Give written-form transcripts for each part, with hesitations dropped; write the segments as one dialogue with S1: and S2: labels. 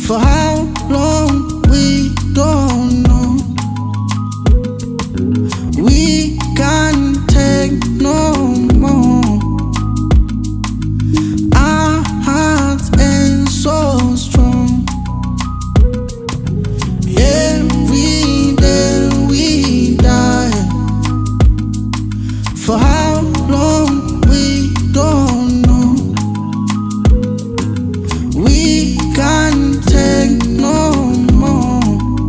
S1: For how long we don't know. We can't take no more. Our hearts ain't so strong. Every day we die. For how long we don't know. We can't take no more.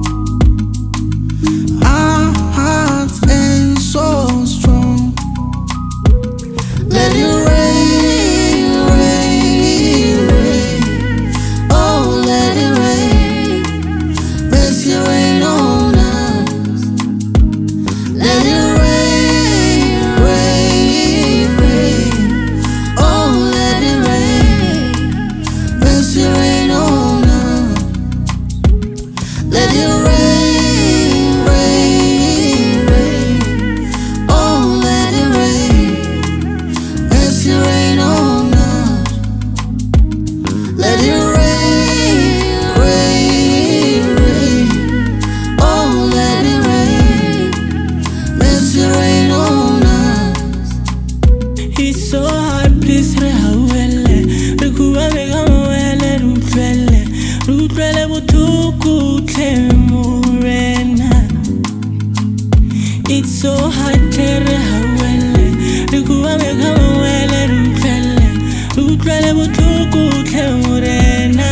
S1: Our hearts ain't so strong. Let it rain, rain, rain. Oh, let it rain. Mercy rain on us. Let it rain, rain, rain. Oh, let it rain. Mercy rain on us. Let it rain, rain, rain. Oh, let it rain. Mercy rain on us. Let it rain, rain, rain. Oh, let it rain. Mercy rain on us.
S2: It's so hard, please rehawele. Rikuwa mega mwele rutwele. Rutwele butuku temurena. It's so hard, rehawele. Rikuwa mega mwele rutwele. Rutwele butuku temurena.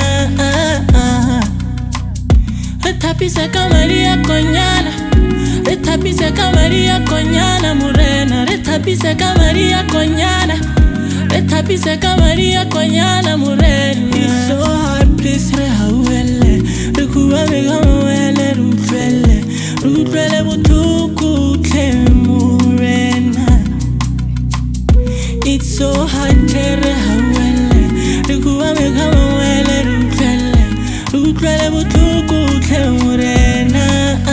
S2: Retapise kamaria konyana. Retapise kamaria konyana murena. Retapise kamaria konyana. Retapise kamaria konyana murena. It's so hard, please rehawele. Rikuwa mega mwele rutwele. Rutwele butuku temurena. It's so hard, rehawele. Rikuwa mega mwele rutwele. Rutwele butuku temurena.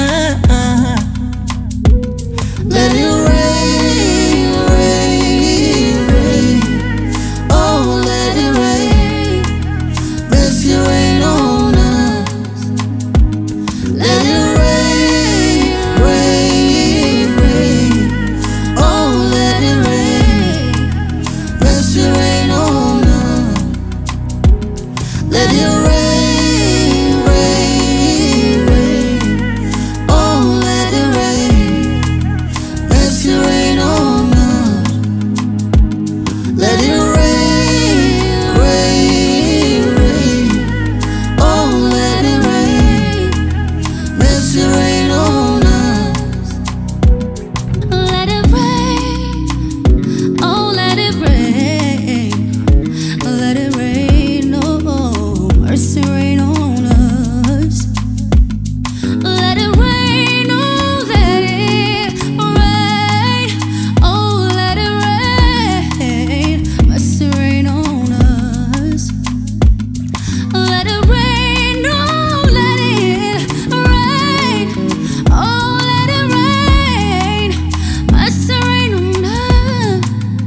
S1: Let it rain, rain, rain. Oh, let it rain. Mercy rain on us. Let it rain, rain, rain. Oh, let it rain. Mercy rain on us. Let it rain, rain, rain. Oh, let it rain. Mercy rain on us. Let it rain, rain, rain. Oh, let it rain. Mercy rain on us.
S3: Let it rain, oh let it rain, let it rain, oh mercy rain on us. Let it rain, oh let it rain, oh let it rain, mercy rain on us. Let it rain, oh let it rain, oh let it rain, mercy rain on us.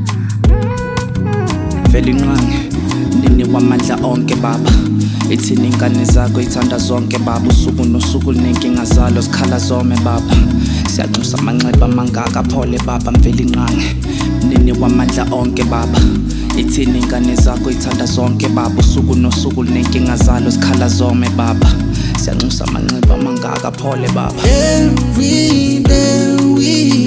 S4: Velinqange nini wamandla onke baba. Ithini ingane zakho ithanda zonke baba. Usuku nosuku nenkinga zalo zikhala zome baba. Siyanxusa amanxeba mangaka phole baba. Mvelinqange nini wamandla onke baba. Ithini ingane zakho ithanda zonke baba. Usuku nosuku nenkinga zalo zikhala zome baba. Siyanxusa amanxeba mangaka phole baba.
S1: Every day we